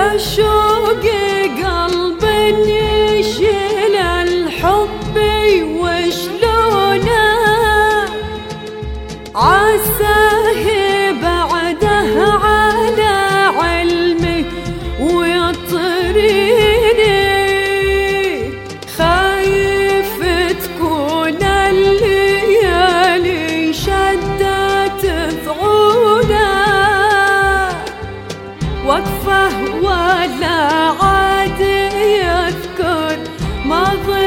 يا شوق قلب يشيل الحب وشلونه عساه بعده على علمي ويطريني خايف تكون الليالي شدت ثغوله وقفه ولا عاد يذكر ماضي